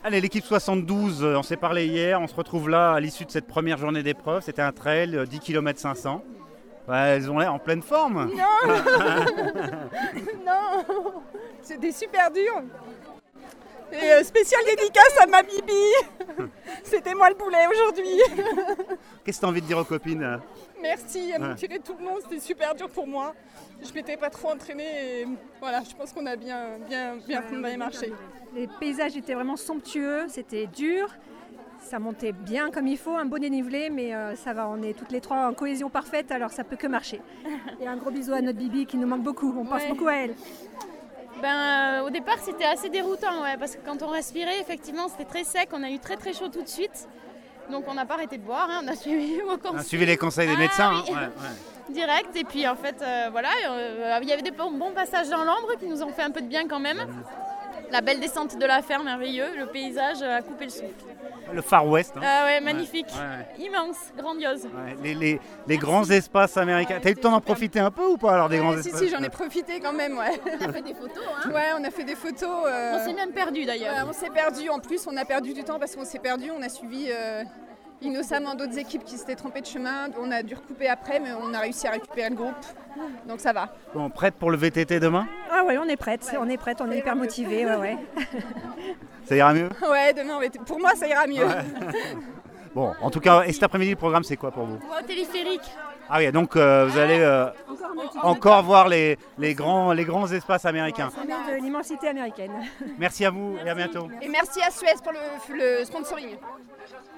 Allez, l'équipe 72, on s'est parlé hier, on se retrouve là à l'issue de cette première journée d'épreuve. C'était un trail, 10 km 500. Ouais, elles ont l'air en pleine forme. Non. Non, c'était super dur. Et spécial dédicace à ma Bibi. C'était moi le boulet aujourd'hui. Qu'est-ce que tu as envie de dire aux copines? Merci, elles m'ont tiré tout le long, c'était super dur pour moi. Je m'étais pas trop entraînée et voilà, je pense qu'on a bien marché. Les paysages étaient vraiment somptueux, c'était dur. Ça montait bien comme il faut, un beau dénivelé, mais ça va, on est toutes les trois en cohésion parfaite, alors ça peut que marcher. Et un gros bisou à notre Bibi qui nous manque beaucoup, on pense beaucoup à elle. Au départ c'était assez déroutant, parce que quand on respirait, effectivement c'était très sec, on a eu très très chaud tout de suite. Donc on n'a pas arrêté de boire, on a suivi vos conseils. On a suivi les conseils des médecins. Oui. Direct, et puis en fait, il y avait des bons passages dans l'ombre qui nous ont fait un peu de bien quand même. La belle descente de la ferme, merveilleux, le paysage a coupé le souffle. Le Far West. Magnifique, immense, grandiose. Ouais, les grands espaces américains. T'as eu le temps d'en profiter un peu ou pas alors des grands espaces? Si, j'en ai profité quand même, ouais. On a fait des photos, Ouais, on a fait des photos. On s'est même perdu d'ailleurs. Ouais, on s'est perdu, en plus on a perdu du temps parce qu'on s'est perdu, on a suivi innocemment d'autres équipes qui s'étaient trompées de chemin. On a dû recouper après, mais on a réussi à récupérer le groupe, donc ça va. Bon, prête pour le VTT demain? Ah ouais, on est prête, on est hyper motivés, ouais. Ça ira mieux? Ouais, demain, pour moi ça ira mieux. Ouais. Bon, en tout cas, et cet après-midi, le programme c'est quoi pour vous? Au téléphérique. Ah oui, donc vous allez encore voir les grands espaces américains. Ça vient de l'immensité américaine. Merci à vous et à bientôt. Et merci à Suez pour le sponsoring.